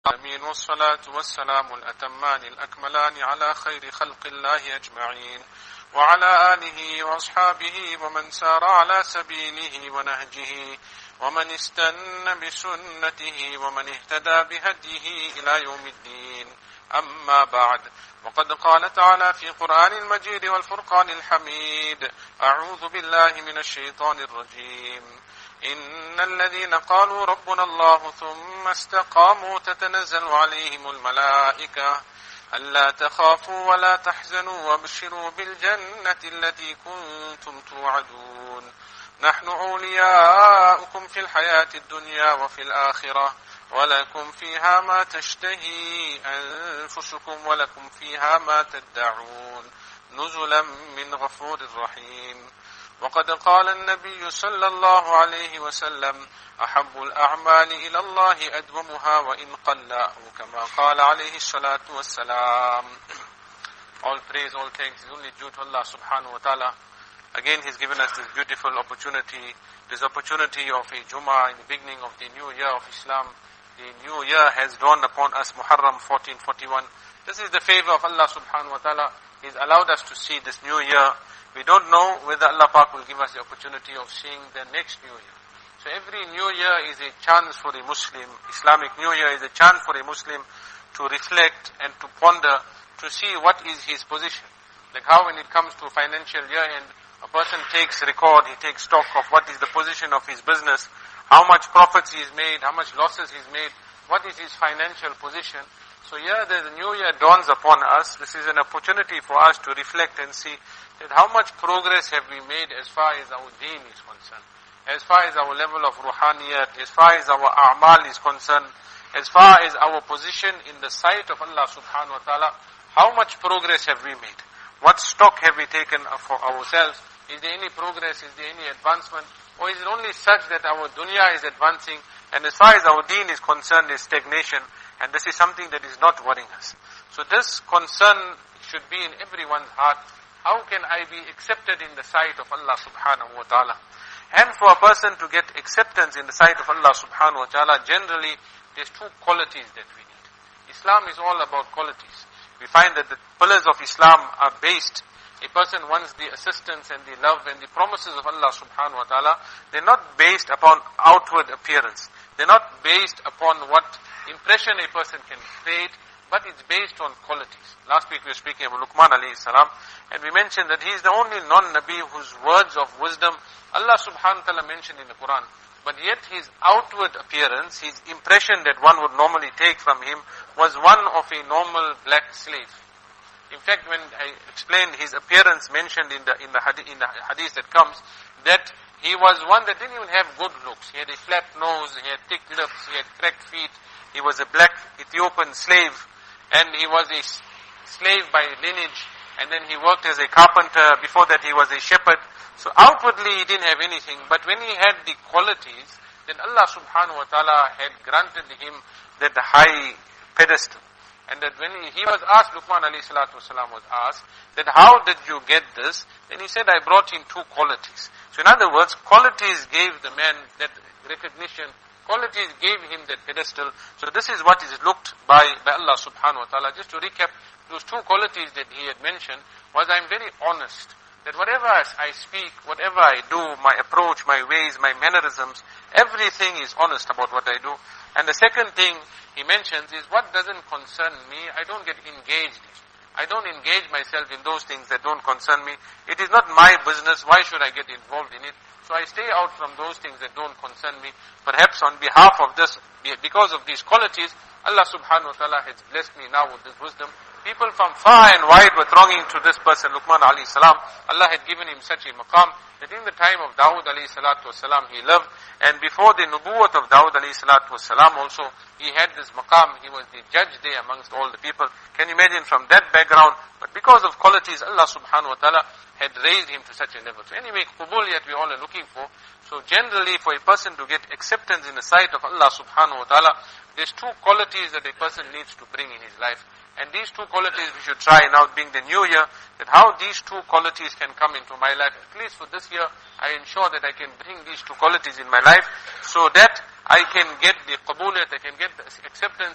آمين والصلاة والسلام الأتمان الأكملان على خير خلق الله أجمعين وعلى آله وأصحابه ومن سار على سبيله ونهجه ومن استنى بسنته ومن اهتدى بهديه إلى يوم الدين. أما بعد، وقد قال تعالى في قرآن المجيد والفرقان الحميد: أعوذ بالله من الشيطان الرجيم. إن الذين قالوا ربنا الله ثم استقاموا تتنزل عليهم الملائكة ألا تخافوا ولا تحزنوا وابشروا بالجنة التي كنتم توعدون نحن أولياؤكم في الحياة الدنيا وفي الآخرة ولكم فيها ما تشتهي أنفسكم ولكم فيها ما تدعون نزلا من غفور رحيم. وقد قال النبي صلى الله عليه وسلم: أحب الأعمال إلى الله أدومها وإن قل، كما قال عليه الصلاة والسلام. All praise, all thanks is only due to Allah subhanahu wa ta'ala. Again, He's given us this beautiful opportunity, this opportunity of a Jummah in the beginning of the new year of Islam. The new year has dawned upon us, Muharram 1441. This is the favor of Allah subhanahu wa ta'ala. He's allowed us to see this new year. We don't know whether Allah Pak will give us the opportunity of seeing the next new year. So every new year is a chance for a Muslim. Islamic new year is a chance for a Muslim to reflect and to ponder, to see what is his position. Like how when it comes to financial year end, a person takes record, he takes stock of what is the position of his business, how much profits he's made, how much losses he's made, what is his financial position. So here the new year dawns upon us. This is an opportunity for us to reflect and see that how much progress have we made as far as our deen is concerned, as far as our level of ruhaniyat, as far as our a'mal is concerned, as far as our position in the sight of Allah subhanahu wa ta'ala, how much progress have we made? What stock have we taken for ourselves? Is there any progress? Is there any advancement? Or is it only such that our dunya is advancing and as far as our deen is concerned is stagnation, and this is something that is not worrying us. So this concern should be in everyone's heart. How can I be accepted in the sight of Allah subhanahu wa ta'ala? And for a person to get acceptance in the sight of Allah subhanahu wa ta'ala, generally there's two qualities that we need. Islam is all about qualities. We find that the pillars of Islam are based. A person wants the assistance and the love and the promises of Allah subhanahu wa ta'ala. They're not based upon outward appearance. They're not based upon what impression a person can create, but it's based on qualities. Last week we were speaking about Luqman alayhi salam, and we mentioned that he is the only non-Nabi whose words of wisdom Allah subhanahu wa ta'ala mentioned in the Quran. But yet his outward appearance, his impression that one would normally take from him was one of a normal black slave. In fact, when I explained his appearance mentioned in the hadith that comes, that he was one that didn't even have good looks. He had a flat nose, he had thick lips, he had cracked feet. He was a black Ethiopian slave, and he was a slave by lineage, and then he worked as a carpenter. Before that he was a shepherd. So outwardly he didn't have anything, but when he had the qualities, then Allah subhanahu wa ta'ala had granted him that high pedestal. And that when he was asked, Luqman alayhi salatu wasalam was asked, that how did you get this? Then he said, I brought in two qualities. So in other words, qualities gave the man that recognition, qualities gave him that pedestal. So this is what is looked by Allah subhanahu wa ta'ala. Just to recap, those two qualities that he had mentioned was, I'm very honest. That whatever I speak, whatever I do, my approach, my ways, my mannerisms, everything is honest about what I do. And the second thing he mentions is, what doesn't concern me, I don't get engaged in. I don't engage myself in those things that don't concern me. It is not my business. Why should I get involved in it? So I stay out from those things that don't concern me. Perhaps on behalf of this, because of these qualities, Allah subhanahu wa ta'ala has blessed me now with this wisdom. People from far and wide were thronging to this person, Luqman alayhi salam. Allah had given him such a maqam that in the time of Dawud alayhi salatu wasalam he lived, and before the nubuwwat of Dawud alayhi salatu wasalam also, he had this maqam. He was the judge there amongst all the people. Can you imagine from that background? But because of qualities, Allah subhanahu wa ta'ala had raised him to such a level. So anyway, qubuliyat we all are looking for. So generally for a person to get acceptance in the sight of Allah subhanahu wa ta'ala, there's two qualities that a person needs to bring in his life. And these two qualities we should try now, being the new year, that how these two qualities can come into my life. At least for this year, I ensure that I can bring these two qualities in my life so that I can get the qabuliyat, I can get the acceptance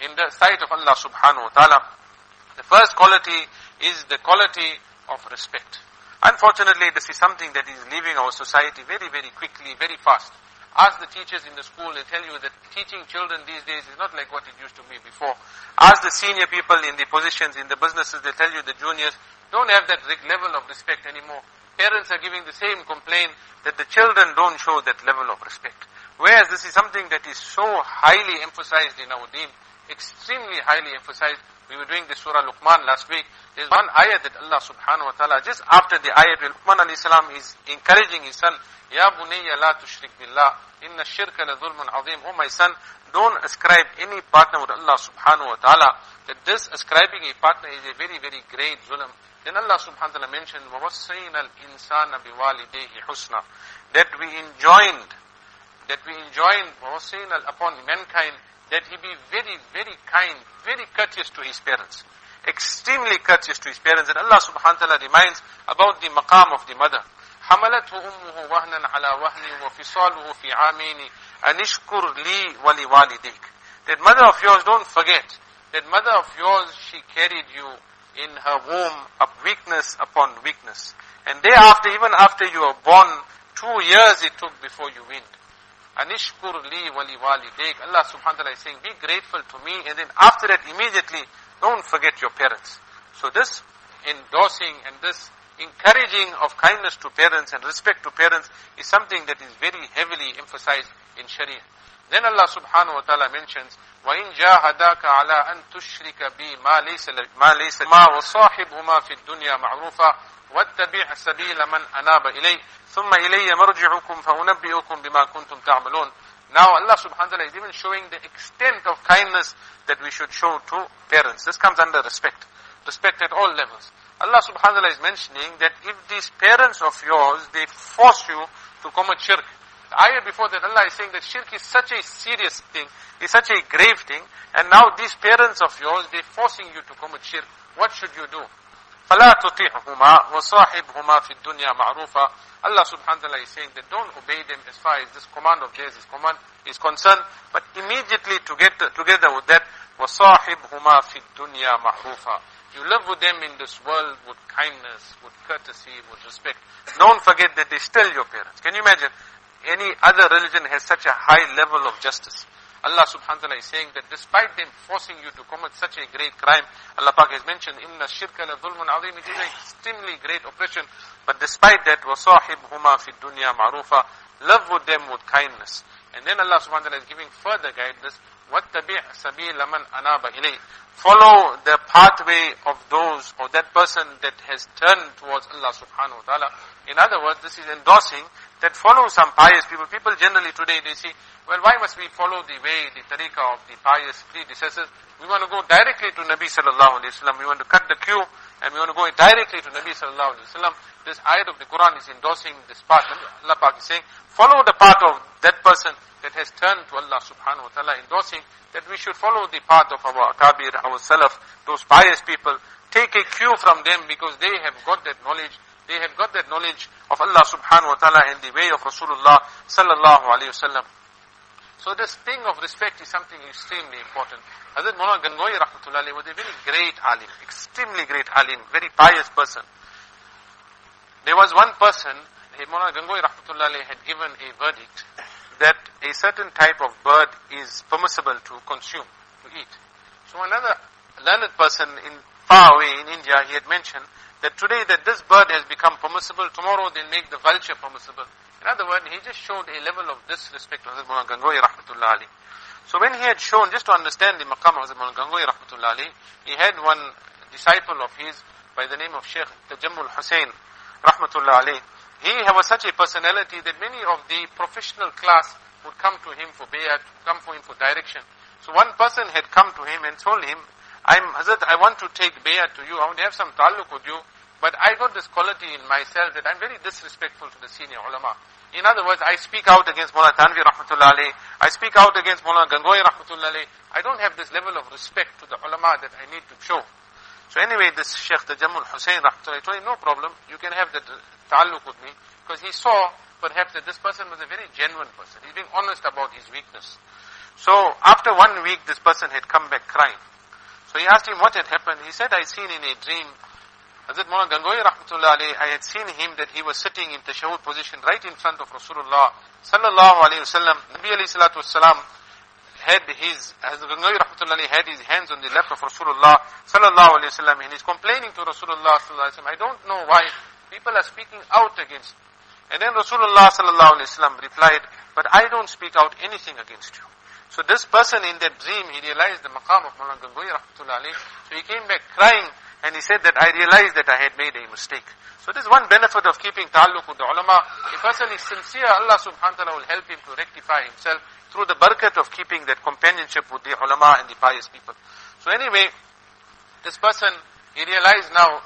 in the sight of Allah subhanahu wa ta'ala. The first quality is the quality of respect. Unfortunately, this is something that is leaving our society very, very quickly, very fast. Ask the teachers in the school, they tell you that teaching children these days is not like what it used to be before. Ask the senior people in the positions, in the businesses, they tell you the juniors don't have that level of respect anymore. Parents are giving the same complaint that the children don't show that level of respect. Whereas this is something that is so highly emphasized in our deen, extremely highly emphasized. We were doing the Surah Luqman last week. There's one ayah that Allah subhanahu wa ta'ala, just after the ayah, Luqman alayhi salam is encouraging his son, Ya bunayya la tushrik billah, inna shirka la dhulmun azim. Oh my son, don't ascribe any partner with Allah subhanahu wa ta'ala. That this ascribing a partner is a very, very great zulm. Then Allah subhanahu wa ta'ala mentioned, وَوَصَّيْنَا الْإِنسَانَ بِوَالِدَيْهِ حُسْنًا, that we enjoined وَوَصَّيْنَا upon mankind, that he be very, very kind, very courteous to his parents. Extremely courteous to his parents. And Allah subhanahu wa ta'ala reminds about the maqam of the mother. حَمَلَتْهُ أُمُّهُ وَهْنًا عَلَى وَهْنٍ وَفِصَالُهُ فِي عَامَيْنِ أَنِ اشْكُرْ لِي وَلِوَالِدَيْكَ. That mother of yours, don't forget, that mother of yours, she carried you in her womb of weakness upon weakness. And thereafter, even after you were born, 2 years it took before you weaned. Anishkur li wali walidayk. Allah subhanahu wa ta'ala is saying, be grateful to me, and then after that immediately, don't forget your parents. So this endorsing and this encouraging of kindness to parents and respect to parents is something that is very heavily emphasized in Sharia. Then Allah subhanahu wa ta'ala mentions, وَإِنْ جَاهَدَاكَ عَلَىٰ أَن تُشْرِكَ بِي مَا لَيْسَ مَا وَصَاحِبْهُمَا فِي الدُّنْيَا مَعْرُوفًا وَاتَّبِعْ سَبِيلَ مَنْ أَنَابَ إِلَيْهِ ثُمَّ إِلَيَّ مَرْجِعُكُمْ فَأُنَبِّئُكُمْ بِمَا كُنْتُمْ تَعْمَلُونَ. Now Allah subhanahu wa ta'ala is even showing the extent of kindness that we should show to parents. This comes under respect. Respect at all levels. Allah subhanahu wa ta'ala is mentioning that if these parents of yours, they force you to commit shirk. The ayah before that, Allah is saying that shirk is such a serious thing, is such a grave thing, and now these parents of yours, they're forcing you to commit shirk. What should you do? فَلَا تُطِعْهُمَا وَصَاحِبْهُمَا فِي الدُّنْيَا مَعْرُوفًا. Allah subhanahu wa ta'ala is saying that don't obey them as far as this command of theirs is concerned, but immediately together with that, وَصَاحِبْهُمَا فِي الدُّنْيا مَعْرُوفًا. You live with them in this world with kindness, with courtesy, with respect. Don't forget that they're still your parents. Can you imagine? Any other religion has such a high level of justice. Allah subhanahu wa ta'ala is saying that despite them forcing you to commit such a great crime, Allah Pak has mentioned, Inna shirka la dhulmun azim, it is an extremely great oppression. But despite that, وَصَاحِبْهُمَا فِي الدُّنْيَا مَعْرُوفًا, live with them with kindness. And then Allah subhanahu wa ta'ala is giving further guidance, وَاتَّبِعْ سَبِيلَ مَنْ أَنَابَ إِلَيْهِ. Follow the pathway of those, or that person that has turned towards Allah subhanahu wa ta'ala. In other words, this is endorsing that follow some pious people. People generally today, they say, well, why must we follow the way, the tariqah of the pious predecessors? We want to go directly to Nabi sallallahu alayhi wa sallam. We want to cut the queue, and we want to go directly to Nabi sallallahu alayhi wa sallam. This ayat of the Quran is endorsing this path. Allah Pak is saying, follow the path of that person that has turned to Allah subhanahu wa ta'ala, endorsing that we should follow the path of our akabir, our salaf, those pious people. Take a cue from them because they have got that knowledge. They have got that knowledge of Allah subhanahu wa ta'ala and the way of Rasulullah sallallahu alayhi wa sallam. So this thing of respect is something extremely important. Hazrat Maulana Gangohi rahmatullahi alayhi was a very great alim, extremely great alim, very pious person. There was one person, Maulana Gangohi rahmatullahi alayhi had given a verdict that a certain type of bird is permissible to consume, to eat. So another learned person far away in India, he had mentioned that today that this bird has become permissible, tomorrow they'll make the vulture permissible. In other words, he just showed a level of disrespect to Hazrat Maulana Gangohi rahmatullahi alayhi. So when he had shown, just to understand the maqam of Hazrat Maulana Gangohi rahmatullahi alayhi, he had one disciple of his by the name of Sheikh Tajammul Hussain rahmatullahi alayhi. He was such a personality that many of the professional class would come to him for bayat, come for him for direction. So one person had come to him and told him, Hazrat, I want to take bayat to you, I want to have some ta'alluq with you, but I got this quality in myself that I'm very disrespectful to the senior ulama. In other words, I speak out against Maulana Tanvi rahmatullahi alayhi, I speak out against Maulana Gangohi rahmatullahi alayhi. I don't have this level of respect to the ulama that I need to show. So anyway, this Sheikh Tajammul Hussain rahmatullahi alayhi told him, no problem, you can have that ta'alluq with me, because he saw perhaps that this person was a very genuine person. He's being honest about his weakness. So after 1 week, this person had come back crying. So he asked him what had happened. He said, I seen in a dream, Hazrat Mawlana Gangohi Rahmatullah Alayhi, I had seen him that he was sitting in tashahhud position right in front of Rasulullah Sallallahu Alaihi Wasallam. Nabi Alayhi Salatu Wasalam had Hazrat Gangohi Rahmatullah Alayhi had his hands on the lap of Rasulullah Sallallahu Alaihi Wasallam, and he's complaining to Rasulullah Sallallahu Alaihi Wasallam, I don't know why people are speaking out against me. And then Rasulullah Sallallahu Alaihi Wasallam replied, but I don't speak out anything against you. So this person in that dream, he realized the maqam of Mawlana Gangohi Rahmatullah Alayhi. So he came back crying, and he said that I realized that I had made a mistake. So this is one benefit of keeping ta'alluq with the ulama. A person is sincere, Allah subhanahu wa ta'ala will help him to rectify himself through the barakat of keeping that companionship with the ulama and the pious people. So anyway, this person, he realized now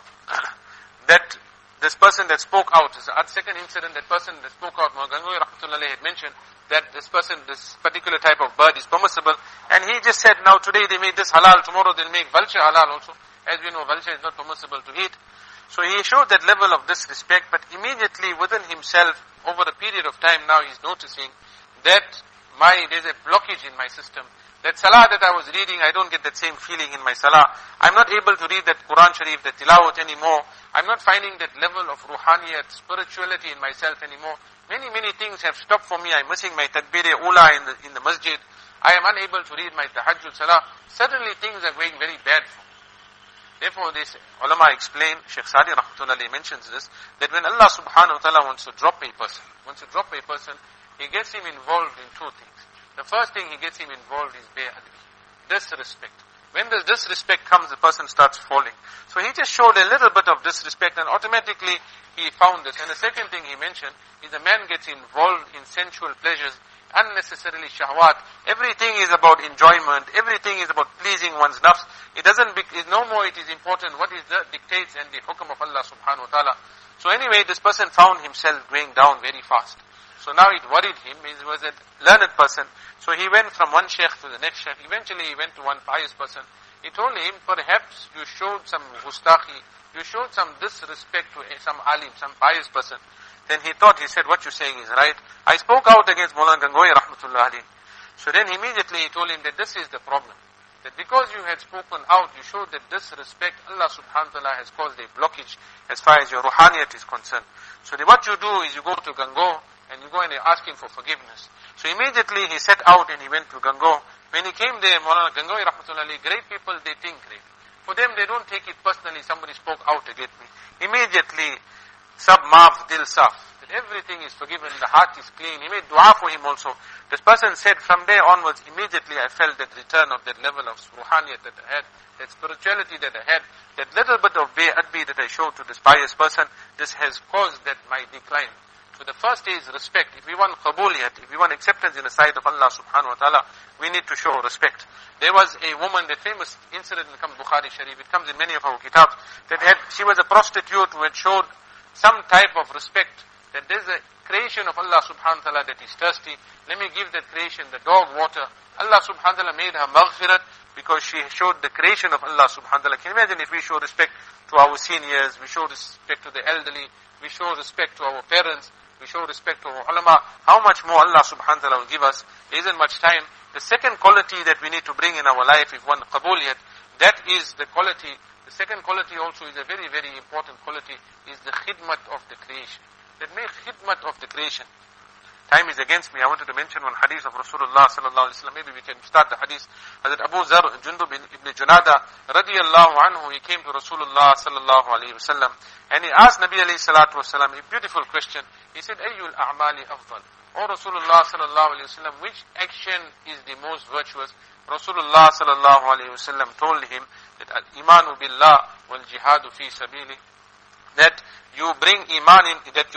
that this person that spoke out, is the second incident, that person that spoke out, Mawlana Gangohi Rahmatullah Alayhi had mentioned that this person, this particular type of bird is permissible, and he just said, now today they made this halal, tomorrow they'll make vulture halal also. As we know, vulture is not permissible to eat. So he showed that level of disrespect, but immediately within himself, over a period of time now, he's noticing that there's a blockage in my system. That salah that I was reading, I don't get that same feeling in my salah. I'm not able to read that Quran Sharif, that tilawat anymore. I'm not finding that level of ruhaniyat, spirituality in myself anymore. Many things have stopped for me. I'm missing my takbir-e-ula in the masjid. I am unable to read my tahajjud salah. Suddenly things are going very bad for me. Therefore, this ulama explain, Shaykh Sadi Rahmatullah mentions this, that when Allah subhanahu wa ta'ala wants to drop a person, he gets him involved in two things. The first thing he gets him involved is be'adbi, disrespect. When this disrespect comes, the person starts falling. So he just showed a little bit of disrespect, and automatically he found this. And the second thing he mentioned is the man gets involved in sensual pleasures, unnecessarily shahwat. Everything is about enjoyment. Everything is about pleasing one's nafs. It no more it is important what is the dictates and the hukm of Allah subhanahu wa ta'ala. So anyway, this person found himself going down very fast. So now it worried him. He was a learned person. So he went from one sheikh to the next sheikh. Eventually he went to one pious person. He told him, perhaps you showed some gustaki, you showed some disrespect to some alim, some pious person. Then he said, what you're saying is right. I spoke out against Mawlana Gangohi Rahmatullah Alayhi. So then immediately he told him that this is the problem. That because you had spoken out, you showed that disrespect, Allah subhanahu wa ta'ala has caused a blockage as far as your ruhaniyat is concerned. So what you do is you go to Gangoh and you go and ask him for forgiveness. So immediately he set out and he went to Gangoh. When he came there, Mawlana Gangohi Rahmatullah Alayhi, great people, they think great. For them, they don't take it personally, somebody spoke out against me. Immediately, sab maaf dil saf, that everything is forgiven, the heart is clean. He made dua for him also. This person said, from there onwards, immediately I felt that return of that level of ruhaniyat that I had, that spirituality that I had, that little bit of be'adbi that I showed to this pious person, this has caused that my decline. So the first is respect. If we want qabuliyat, if we want acceptance in the sight of Allah subhanahu wa ta'ala, we need to show respect. There was a woman, that famous incident in Bukhari Sharif, it comes in many of our kitabs, she was a prostitute who had showed some type of respect, that there's a creation of Allah subhanahu wa ta'ala that is thirsty. Let me give that creation the dog water. Allah subhanahu wa ta'ala made her maghfirat because she showed the creation of Allah subhanahu wa ta'ala. Can you imagine if we show respect to our seniors, we show respect to the elderly, we show respect to our parents, we show respect to our ulama, how much more Allah subhanahu wa ta'ala will give us. There isn't much time. The second quality that we need to bring in our life, if one qabuliyat, that is the quality. The second quality also is a very, very important quality, is the khidmat of the creation. That make khidmat of the creation. Time is against me. I wanted to mention one hadith of Rasulullah sallallahu alaihi wasallam. Maybe we can start the hadith. Hazrat Abu Zar Jundub ibn Junada radiyallahu anhu, he came to Rasulullah sallallahu alaihi wasallam and he asked Nabi alayhi salatu wasallam a beautiful question. He said, Ayyul a'mali afdal? O Rasulullah sallallahu alaihi wasallam, which action is the most virtuous? Rasulullah sallallahu alaihi wasallam told him that al-imanu billah wal jihadu fi sabili, that you bring iman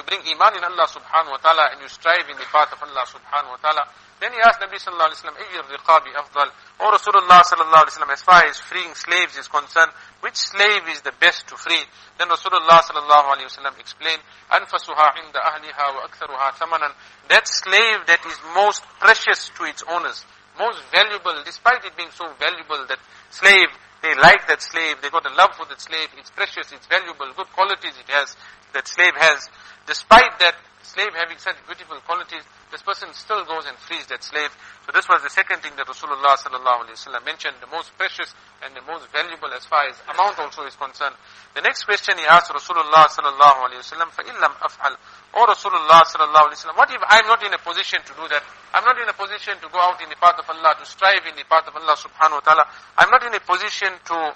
in Allah subhanahu wa ta'ala and you strive in the path of Allah subhanahu wa ta'ala. Then he asked Nabi sallallahu alayhi wa sallam, Ayyur riqabi afdal? O Rasulullah sallallahu alayhi wa sallam, as far as freeing slaves is concerned, which slave is the best to free? Then Rasulullah sallallahu alayhi wa sallam explained, Anfasuha inda ahliha wa aktharuha thamanan. That slave that is most precious to its owners, most valuable, despite it being so valuable, that slave, they like that slave, they got a love for that slave, it's precious, it's valuable, good qualities it has, that slave has. Despite that slave having such beautiful qualities, this person still goes and frees that slave. So this was the second thing that Rasulullah sallallahu alaihi wasallam mentioned, the most precious and the most valuable as far as amount also is concerned. The next question he asked Rasulullah sallallahu alaihi wasallam, فَإِن لَمْ أَفْعَلْ, O Rasulullah sallallahu alaihi wasallam, what if I'm not in a position to do that? I'm not in a position to go out in the path of Allah, to strive in the path of Allah subhanahu wa ta'ala. I'm not in a position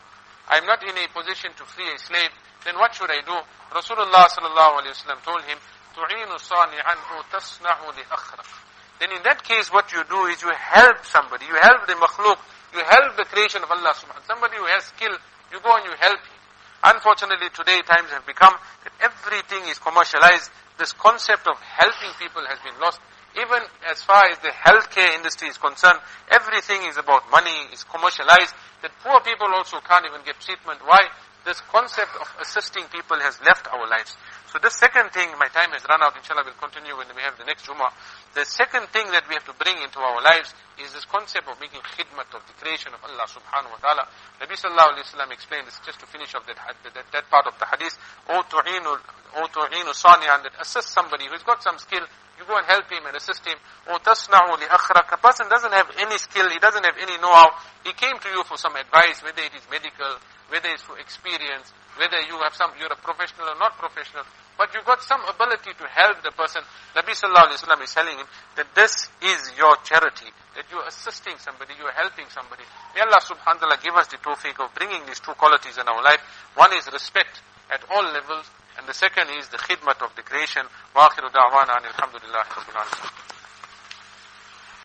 to free a slave. Then what should I do? Rasulullah sallallahu alaihi wasallam told him, تُعِينُ صَانِعًا تَصْنَعُ لِأَخْرَقٍ. Then in that case what you do is you help somebody, you help the makhluk, you help the creation of Allah subhanahu wa ta'ala. Somebody who has skill, you go and you help him. Unfortunately today times have become that everything is commercialized. This concept of helping people has been lost. Even as far as the healthcare industry is concerned, everything is about money, is commercialized, that poor people also can't even get treatment. Why? This concept of assisting people has left our lives. So the second thing, my time has run out, inshallah we'll continue when we have the next Jummah. The second thing that we have to bring into our lives is this concept of making khidmat of the creation of Allah subhanahu wa ta'ala. Nabi sallallahu alayhi wa sallam explained this, just to finish off that part of the hadith, O tu'inu sani'an, that assist somebody who's got some skill, you go and help him and assist him. O tasna'u li akhrak, a person doesn't have any skill, he doesn't have any know-how, he came to you for some advice, whether it is medical, whether it's for experience, whether you're a professional or not professional, but you've got some ability to help the person. Nabi sallallahu alayhi wa sallam is telling him that this is your charity, that you're assisting somebody, you're helping somebody. May Allah subhanahu wa ta'ala give us the tawfiq of bringing these two qualities in our life. One is respect at all levels, and the second is the khidmat of the creation. Wa akhiru da'wana alhamdulillahi rabbil alamin.